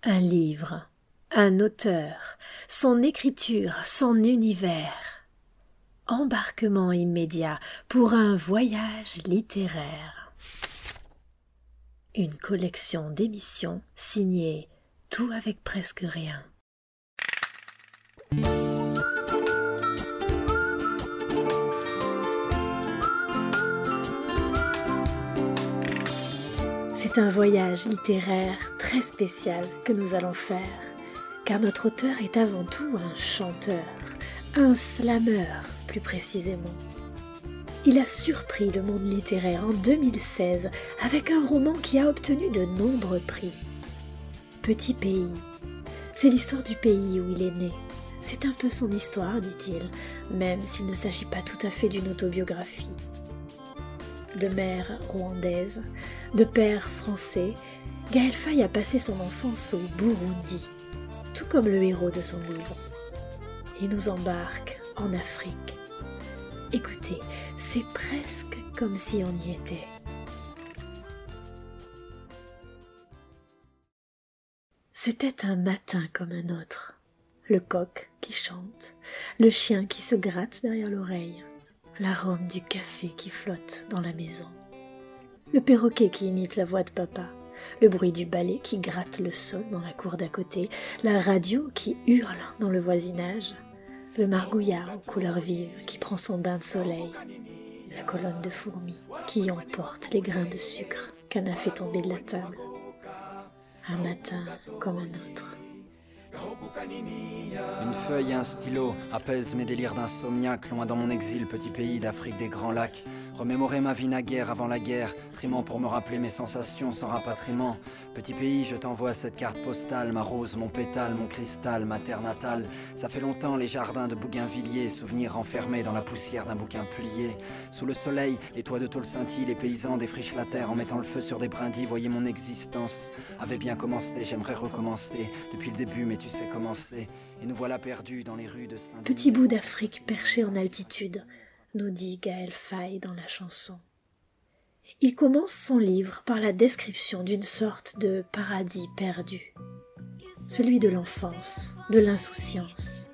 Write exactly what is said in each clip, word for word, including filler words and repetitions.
Un livre, un auteur, son écriture, son univers. Embarquement immédiat pour un voyage littéraire. Une collection d'émissions signée Tout avec presque rien. C'est un voyage littéraire très spécial que nous allons faire, car notre auteur est avant tout un chanteur, un slameur plus précisément. Il a surpris le monde littéraire en deux mille seize avec un roman qui a obtenu de nombreux prix. Petit pays, c'est l'histoire du pays où il est né. C'est un peu son histoire, dit-il, même s'il ne s'agit pas tout à fait d'une autobiographie. De mère rwandaise, de père français, Gaël Faye a passé son enfance au Burundi, tout comme le héros de son livre. Il nous embarque en Afrique. Écoutez, c'est presque comme si on y était. C'était un matin comme un autre. Le coq qui chante, le chien qui se gratte derrière l'oreille, l'arôme du café qui flotte dans la maison, le perroquet qui imite la voix de papa, le bruit du balai qui gratte le sol dans la cour d'à côté, la radio qui hurle dans le voisinage, le margouillard aux couleurs vives qui prend son bain de soleil, la colonne de fourmis qui emporte les grains de sucre qu'Anna a fait tomber de la table. Un matin comme un autre. Une feuille et un stylo apaisent mes délires d'insomniaque. Loin dans mon exil, petit pays d'Afrique des grands lacs. Remémorer ma vie naguère avant la guerre, trimant pour me rappeler mes sensations sans rapatriement. Petit pays, je t'envoie cette carte postale, ma rose, mon pétale, mon cristal, ma terre natale. Ça fait longtemps les jardins de Bougainvilliers, souvenirs enfermés dans la poussière d'un bouquin plié. Sous le soleil, les toits de tôle scintillent, les paysans défrichent la terre en mettant le feu sur des brindilles. Voyez mon existence avait bien commencé, j'aimerais recommencer depuis le début, mais tu sais comment c'est. Et nous voilà perdus dans les rues de Saint-Denis. Petit bout d'Afrique perché en altitude, nous dit Gaël Faye dans la chanson. Il commence son livre par la description d'une sorte de paradis perdu, celui de l'enfance, de l'insouciance.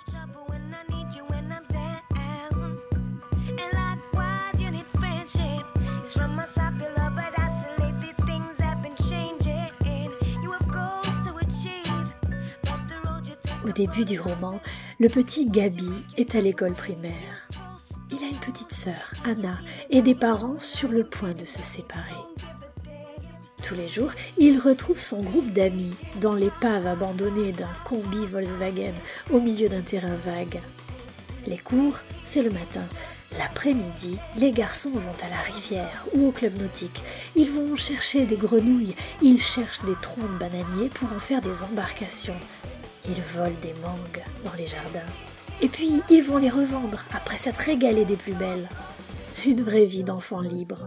Au début du roman, le petit Gabi est à l'école primaire. Il a une petite sœur, Anna, et des parents sur le point de se séparer. Tous les jours, il retrouve son groupe d'amis dans l'épave abandonnée d'un combi Volkswagen au milieu d'un terrain vague. Les cours, c'est le matin. L'après-midi, les garçons vont à la rivière ou au club nautique. Ils vont chercher des grenouilles, ils cherchent des troncs de bananiers pour en faire des embarcations. Ils volent des mangues dans les jardins. Et puis, ils vont les revendre après s'être régalés des plus belles. Une vraie vie d'enfant libre.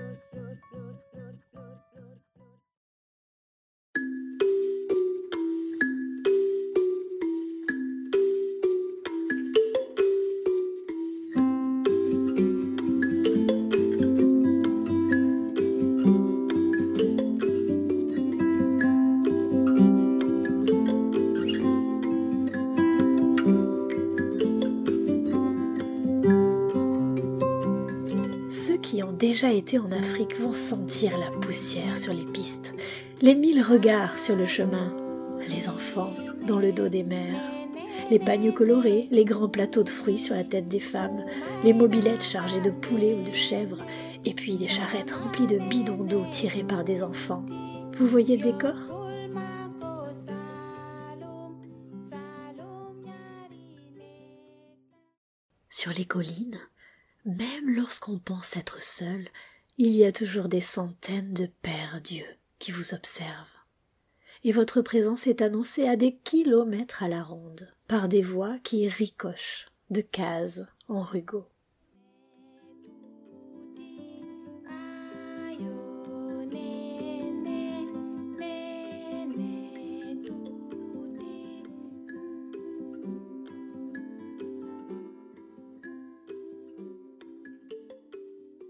Qui ont déjà été en Afrique vont sentir la poussière sur les pistes, les mille regards sur le chemin, les enfants dans le dos des mères, les pagnes colorés, les grands plateaux de fruits sur la tête des femmes, les mobylettes chargées de poulets ou de chèvres, et puis les charrettes remplies de bidons d'eau tirés par des enfants. Vous voyez le décor ? Sur les collines, même lorsqu'on pense être seul, il y a toujours des centaines de pères Dieu qui vous observent. Et votre présence est annoncée à des kilomètres à la ronde, par des voix qui ricochent de case en rugot.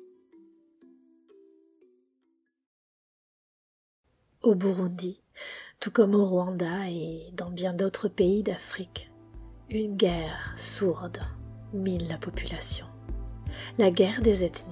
Au Burundi, tout comme au Rwanda et dans bien d'autres pays d'Afrique. Une guerre sourde mine la population, la guerre des ethnies.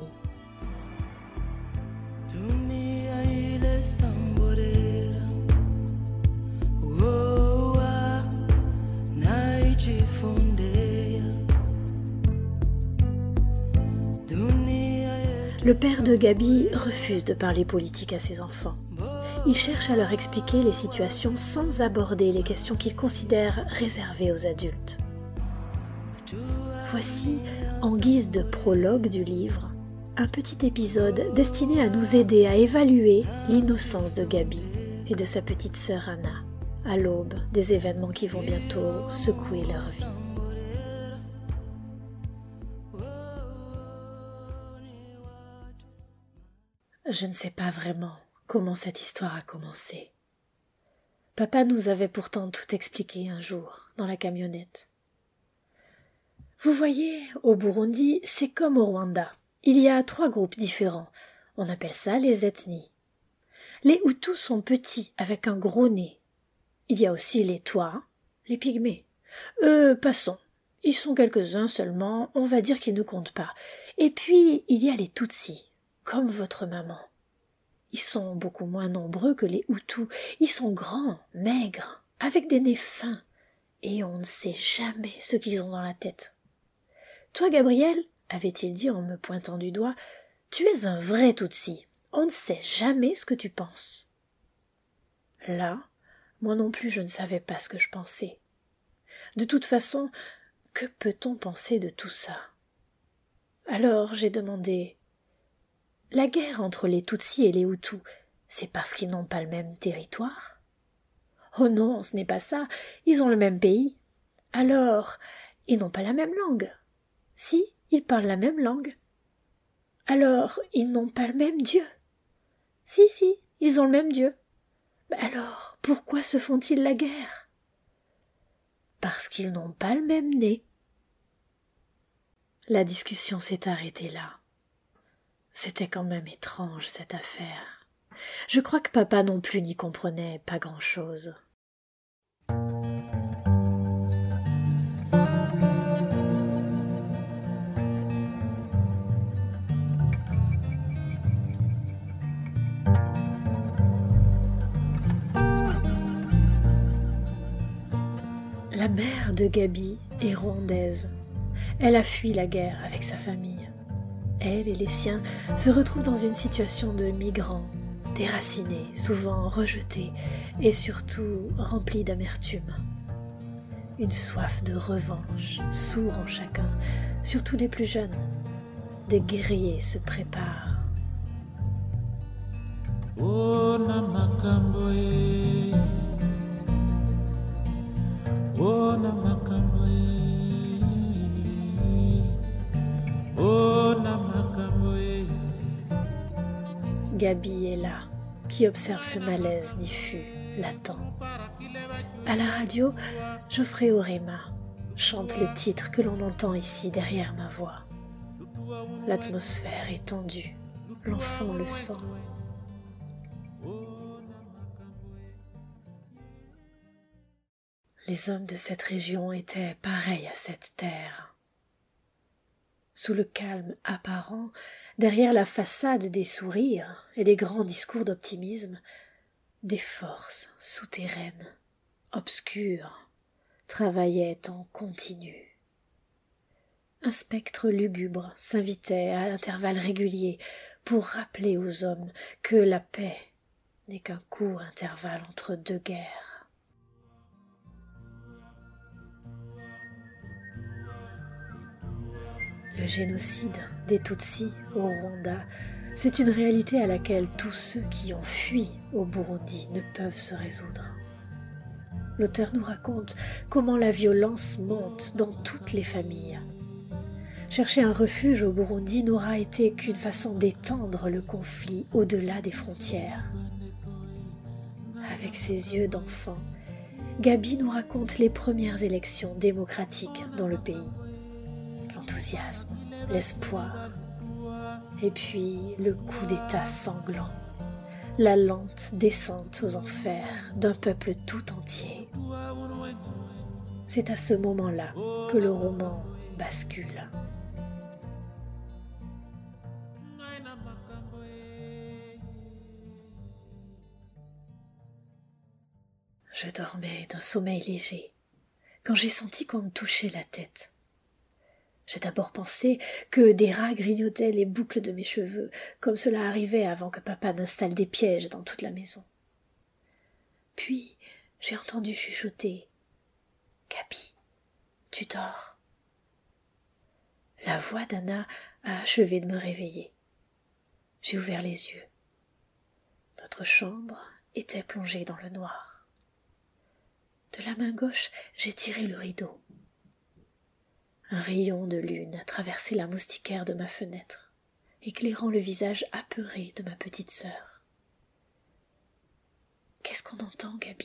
Le père de Gabi refuse de parler politique à ses enfants. Il cherche à leur expliquer les situations sans aborder les questions qu'il considère réservées aux adultes. Voici, en guise de prologue du livre, un petit épisode destiné à nous aider à évaluer l'innocence de Gabi et de sa petite sœur Anna, à l'aube des événements qui vont bientôt secouer leur vie. Je ne sais pas vraiment comment cette histoire a commencé. Papa nous avait pourtant tout expliqué un jour, dans la camionnette. Vous voyez, au Burundi, c'est comme au Rwanda. Il y a trois groupes différents. On appelle ça les ethnies. Les Hutus sont petits, avec un gros nez. Il y a aussi les Twa, les pygmées. Eux, passons. Ils sont quelques-uns seulement, on va dire qu'ils ne comptent pas. Et puis, il y a les Tutsis, comme votre maman. Ils sont beaucoup moins nombreux que les Hutus. Ils sont grands, maigres, avec des nez fins. Et on ne sait jamais ce qu'ils ont dans la tête. Toi, Gabriel, avait-il dit en me pointant du doigt, tu es un vrai Tutsi. On ne sait jamais ce que tu penses. Là, moi non plus je ne savais pas ce que je pensais. De toute façon, que peut-on penser de tout ça? Alors j'ai demandé, la guerre entre les Tutsis et les Hutus, c'est parce qu'ils n'ont pas le même territoire? Oh non, ce n'est pas ça, ils ont le même pays. Alors, ils n'ont pas la même langue. Si, ils parlent la même langue. Alors, ils n'ont pas le même Dieu. Si, si, ils ont le même Dieu. Alors, pourquoi se font-ils la guerre? Parce qu'ils n'ont pas le même nez. La discussion s'est arrêtée là. C'était quand même étrange, cette affaire. Je crois que papa non plus n'y comprenait pas grand-chose. La mère de Gabi est rwandaise. Elle a fui la guerre avec sa famille. Elle et les siens se retrouvent dans une situation de migrants, déracinés, souvent rejetés et surtout remplis d'amertume. Une soif de revanche sourd en chacun, surtout les plus jeunes. Des guerriers se préparent. Oh, Oh namakambo Oh namakambo Gabi est là, qui observe ce malaise diffus, latent. À la radio, Geoffrey Orema chante le titre que l'on entend ici derrière ma voix. L'atmosphère est tendue, l'enfant le sent. Les hommes de cette région étaient pareils à cette terre. Sous le calme apparent, derrière la façade des sourires et des grands discours d'optimisme, des forces souterraines, obscures, travaillaient en continu. Un spectre lugubre s'invitait à intervalles réguliers pour rappeler aux hommes que la paix n'est qu'un court intervalle entre deux guerres. Le génocide des Tutsis au Rwanda, c'est une réalité à laquelle tous ceux qui ont fui au Burundi ne peuvent se résoudre. L'auteur nous raconte comment la violence monte dans toutes les familles. Chercher un refuge au Burundi n'aura été qu'une façon d'étendre le conflit au-delà des frontières. Avec ses yeux d'enfant, Gabi nous raconte les premières élections démocratiques dans le pays. L'enthousiasme, l'espoir, et puis le coup d'État sanglant, la lente descente aux enfers d'un peuple tout entier. C'est à ce moment-là que le roman bascule. Je dormais d'un sommeil léger, quand j'ai senti qu'on me touchait la tête. J'ai d'abord pensé que des rats grignotaient les boucles de mes cheveux, comme cela arrivait avant que papa n'installe des pièges dans toute la maison. Puis j'ai entendu chuchoter « Gabi, tu dors ?» La voix d'Anna a achevé de me réveiller. J'ai ouvert les yeux. Notre chambre était plongée dans le noir. De la main gauche, j'ai tiré le rideau. Un rayon de lune a traversé la moustiquaire de ma fenêtre, éclairant le visage apeuré de ma petite sœur. « Qu'est-ce qu'on entend, Gabi ?»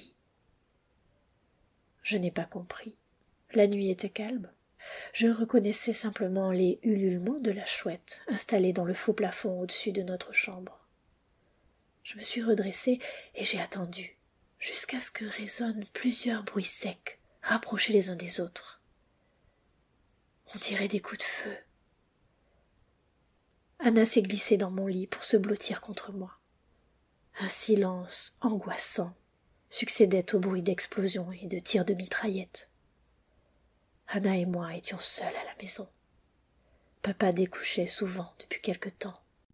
Je n'ai pas compris. La nuit était calme. Je reconnaissais simplement les ululements de la chouette installée dans le faux plafond au-dessus de notre chambre. Je me suis redressée et j'ai attendu, jusqu'à ce que résonnent plusieurs bruits secs, rapprochés les uns des autres. On dirait des coups de feu. Anna s'est glissée dans mon lit pour se blottir contre moi. Un silence angoissant succédait au bruit d'explosions et de tirs de mitraillettes. Anna et moi étions seuls à la maison. Papa découchait souvent depuis quelque temps.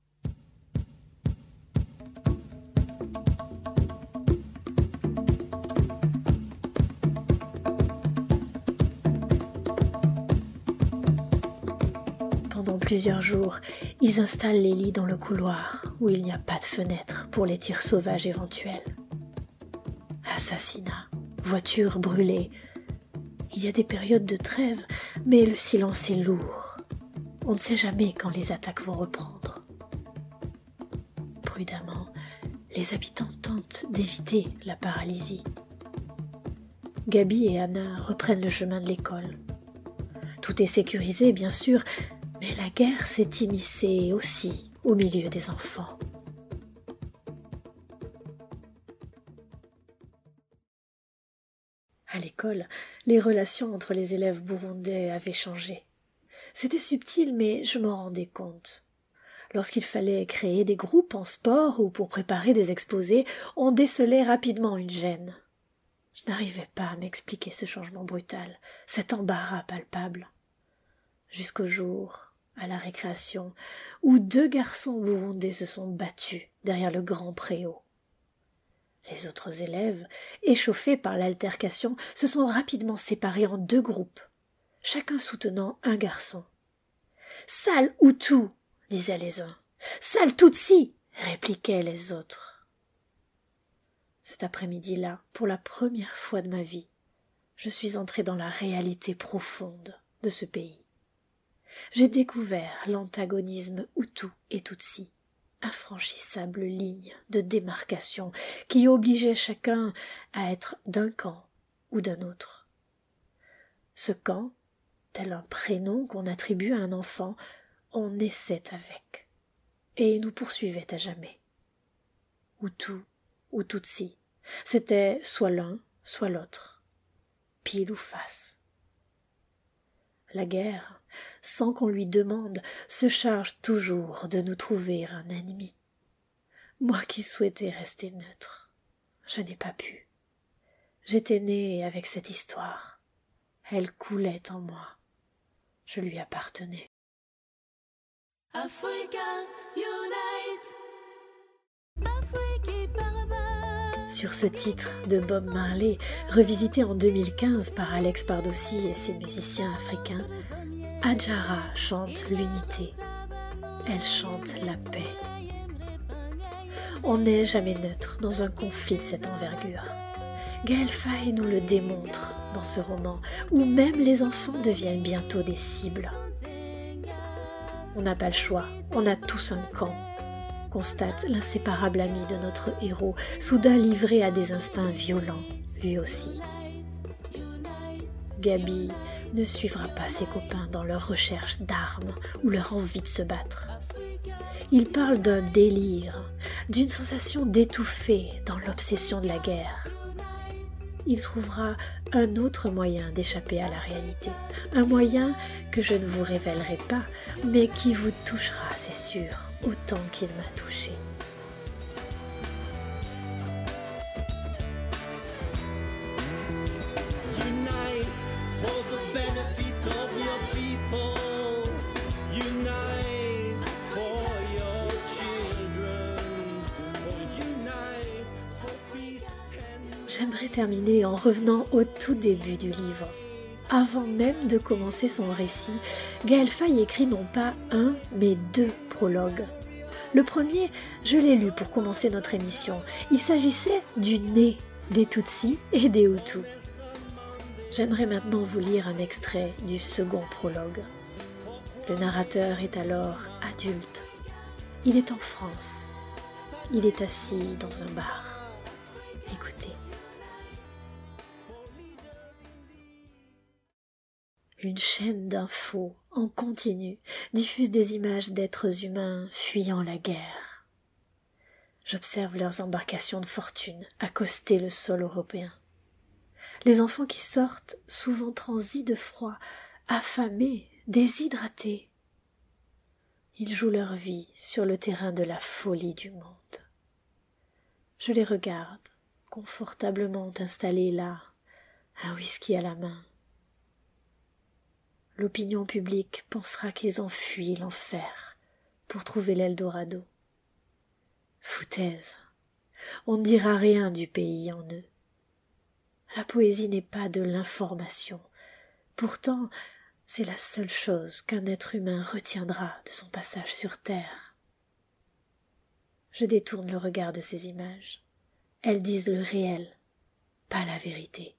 Pendant plusieurs jours, ils installent les lits dans le couloir où il n'y a pas de fenêtre pour les tirs sauvages éventuels. Assassinats, voitures brûlées. Il y a des périodes de trêve, mais le silence est lourd. On ne sait jamais quand les attaques vont reprendre. Prudemment, les habitants tentent d'éviter la paralysie. Gabi et Anna reprennent le chemin de l'école. Tout est sécurisé, bien sûr, mais la guerre s'est immiscée aussi au milieu des enfants. À l'école, les relations entre les élèves burundais avaient changé. C'était subtil, mais je m'en rendais compte. Lorsqu'il fallait créer des groupes en sport ou pour préparer des exposés, on décelait rapidement une gêne. Je n'arrivais pas à m'expliquer ce changement brutal, cet embarras palpable. Jusqu'au jour, à la récréation, où deux garçons burundais se sont battus derrière le grand préau. Les autres élèves, échauffés par l'altercation, se sont rapidement séparés en deux groupes, chacun soutenant un garçon. « Sale Hutu !» disaient les uns. « Sale Tutsi !» répliquaient les autres. Cet après-midi-là, pour la première fois de ma vie, je suis entrée dans la réalité profonde de ce pays. J'ai découvert l'antagonisme Hutu et Tutsi, infranchissable ligne de démarcation qui obligeait chacun à être d'un camp ou d'un autre. Ce camp, tel un prénom qu'on attribue à un enfant, on naissait avec, et nous poursuivait à jamais. Hutu ou Tutsi, c'était soit l'un, soit l'autre, pile ou face. La guerre, sans qu'on lui demande, se charge toujours de nous trouver un ennemi. Moi qui souhaitais rester neutre, je n'ai pas pu. J'étais née avec cette histoire. Elle coulait en moi. Je lui appartenais. Africa, unite. Sur ce titre de Bob Marley, revisité en deux mille quinze par Alex Pardossi et ses musiciens africains, Adjara chante l'unité. Elle chante la paix. On n'est jamais neutre dans un conflit de cette envergure. Gaël Faye nous le démontre dans ce roman, où même les enfants deviennent bientôt des cibles. On n'a pas le choix, on a tous un camp, constate l'inséparable ami de notre héros, soudain livré à des instincts violents, lui aussi. Gabi ne suivra pas ses copains dans leur recherche d'armes ou leur envie de se battre. Il parle d'un délire, d'une sensation d'étouffer dans l'obsession de la guerre. Il trouvera un autre moyen d'échapper à la réalité, un moyen que je ne vous révélerai pas, mais qui vous touchera, c'est sûr, autant qu'il m'a touché. Unite for the benefit of your people. Unite for your children. Or unite for peace and... J'aimerais terminer en revenant au tout début du livre. Avant même de commencer son récit, Gaël Faye écrit non pas un, mais deux prologues. Le premier, je l'ai lu pour commencer notre émission. Il s'agissait du né des Tutsis et des Hutus. J'aimerais maintenant vous lire un extrait du second prologue. Le narrateur est alors adulte. Il est en France. Il est assis dans un bar. Écoutez. Une chaîne d'infos en continu diffuse des images d'êtres humains fuyant la guerre. J'observe leurs embarcations de fortune accoster le sol européen. Les enfants qui sortent, souvent transis de froid, affamés, déshydratés. Ils jouent leur vie sur le terrain de la folie du monde. Je les regarde, confortablement installés là, un whisky à la main. L'opinion publique pensera qu'ils ont fui l'enfer pour trouver l'Eldorado. Foutaise, on ne dira rien du pays en eux. La poésie n'est pas de l'information. Pourtant, c'est la seule chose qu'un être humain retiendra de son passage sur terre. Je détourne le regard de ces images. Elles disent le réel, pas la vérité.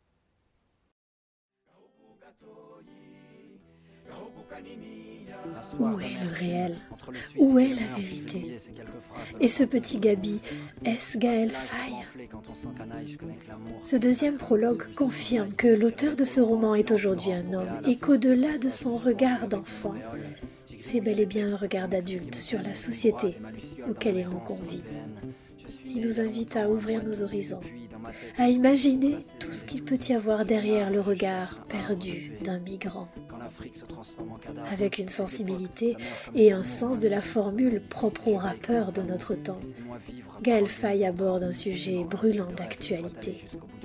Où est le réel? Où est la vérité? Et ce petit Gabi, est-ce Gaël Faye? Ce deuxième prologue confirme que l'auteur de ce roman est aujourd'hui un homme et qu'au-delà de son regard d'enfant, c'est bel et bien un regard d'adulte sur la société auquel il nous convie. Il nous invite à ouvrir nos horizons, à imaginer tout ce qu'il peut y avoir derrière le regard perdu d'un migrant. Avec une sensibilité et un sens de la formule propre aux rappeurs de notre temps, Gaël Faye aborde un sujet brûlant d'actualité.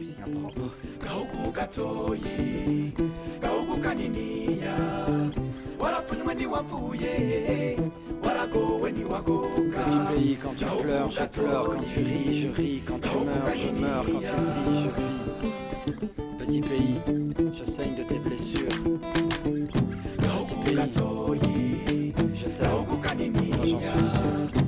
Petit pays, quand tu pleures, je pleure, quand tu ris, je ris, quand tu meurs, je meurs, quand tu vis, je vis. Petit pays, je saigne de tes blessures. Petit pays, je t'aime, ça j'en suis sûr.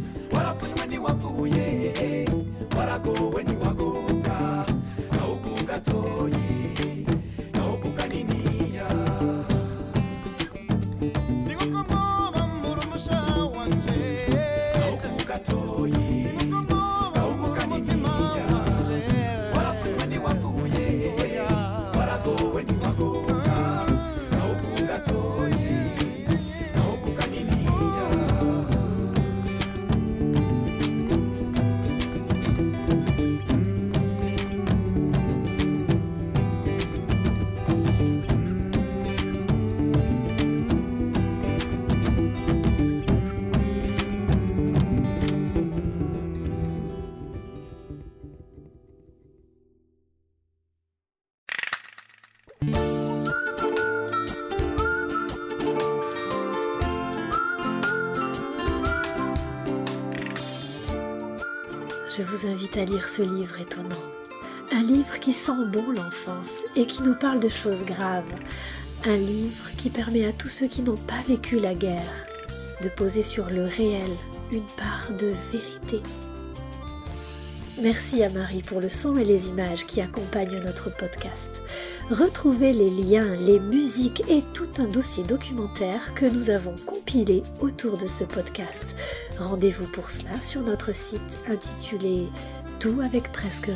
Je vous invite à lire ce livre étonnant. Un livre qui sent bon l'enfance et qui nous parle de choses graves. Un livre qui permet à tous ceux qui n'ont pas vécu la guerre de poser sur le réel une part de vérité. Merci à Marie pour le son et les images qui accompagnent notre podcast. Retrouvez les liens, les musiques et tout un dossier documentaire que nous avons compilé autour de ce podcast. Rendez-vous pour cela sur notre site intitulé « Tout avec presque rien ».